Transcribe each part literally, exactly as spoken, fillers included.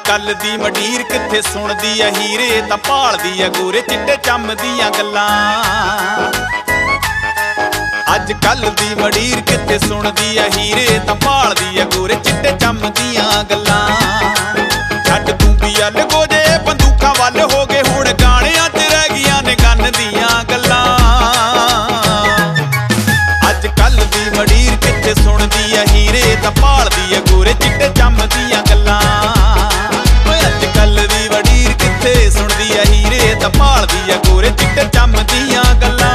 कल दी मंडीर किथे सुणदी आ हीरे तां भालदी आ गोरे चिट्टे चम दियां गल्लां। अज कल दी मंडीर किथे सुणदी आ हीरे तां भालदी आ गोरे चिट्टे चम दियां गल्लां। छड्ड तूं भी अल गोजे बंदूकां वल हो गए हुण गाणियां च रह गईयां ने गन दियां गल्लां। अज कल दी मंडीर किथे सुणदी आ हीरे तां भालदी आ गोरे चिट्टे चम दियां गल्लां। सुनदी आ हीरे तां भालदी आ गोरे चिट्टे चम दियां गल्लां।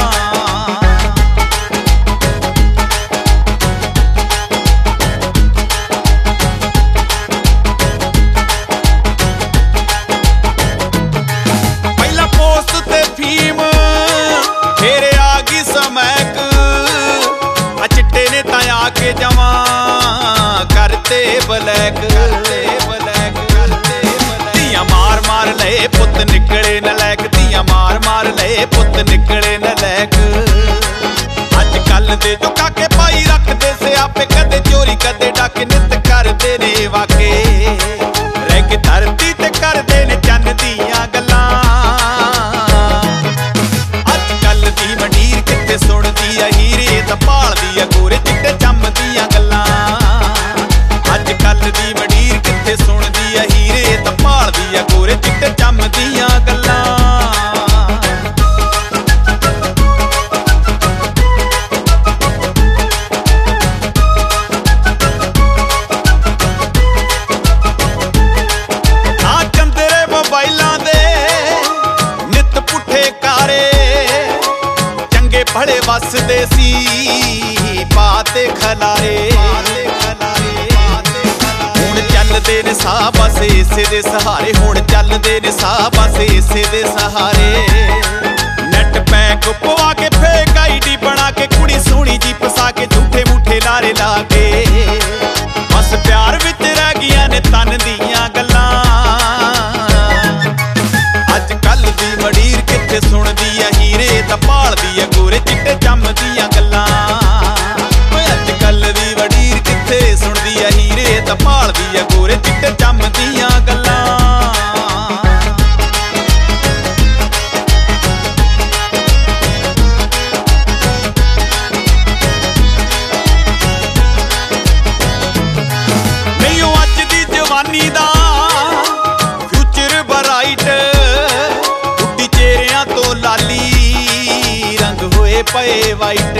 पहला पोस्ट ते फीम फिर आ गई समैक आ चिट्टे ने तां आके जवां करते ब्लैक करते ब्लैक करते मार मार ले पुत निकले नलैक दियां मार मार ले पुत निकले नलैक। अज कल दे जो काके पाई रखदे सियापे कदे चोरी कदे डाके नित करदे ने वाके रह के धरती ते करदे ने चन दियां गल्लां। अज कल दी मंडीर किथे सुणदी आ हीरे तां भालदी आ गोरे चिट्टे चम दियां गल्लां। अज कल दी मंडीर किथे सुणदी आ हीरे तां भालदी आ गोरे चिट्टे चम दियां गल्लां। आ चंदरे मोबाइलां दे नित पुठे कारे चंगे भले वसदे सी पाते खलारे। चलदे ने साह बस इसे दे सहारे हुण चलदे ने साह बस इसे दे सहारे। नेट पैक पवा के फेक आई डी बना के कुड़ी सोहनी जी फसा के झूठे मूठे लारे ला के बस प्यार विच रह गईयां ने तन दियां गल्लां। अज कल दी मंडीर किथे सुणदी आ हीरे तां भालदी आ गोरे चिट्टे चम दियां गल्लां। अज कल दी मंडीर किथे सुणदी आ हीरे तां भालदी आ गोरे चिट्टे चम दियां गल्लां। नहीं ओ अज दी जवानी दा फ्यूचर ब्राइट बुड्ढी चेहरियां तो लाली रंग होए पए वाइट।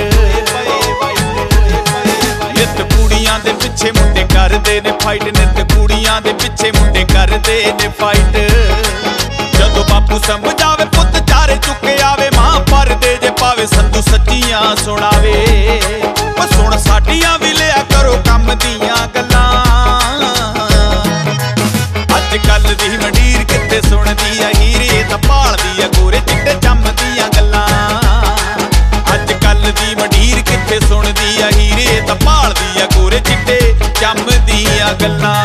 नित कुड़ियां दे पिछे मुंडे करदे ने फाइट नित कुड़ियां दे पिछे मुंडे करदे ने फाइट। जदों बापू समझावे पुत चारे चुके आवे मां परदे जे पावे संधू सच्चियां सुणावे। ओ सुण साडियां भी लिया करो कम दियां गल्लां। अज कल दी मंडीर किथे सुणदी आ हीरे तां भालदी आ गोरे चिट्टे चम दियां गल्लां। अज कल दी मंडीर किथे सुणदी आ हीरे तां भालदी आ गोरे चिट्टे चम दियां गल्लां।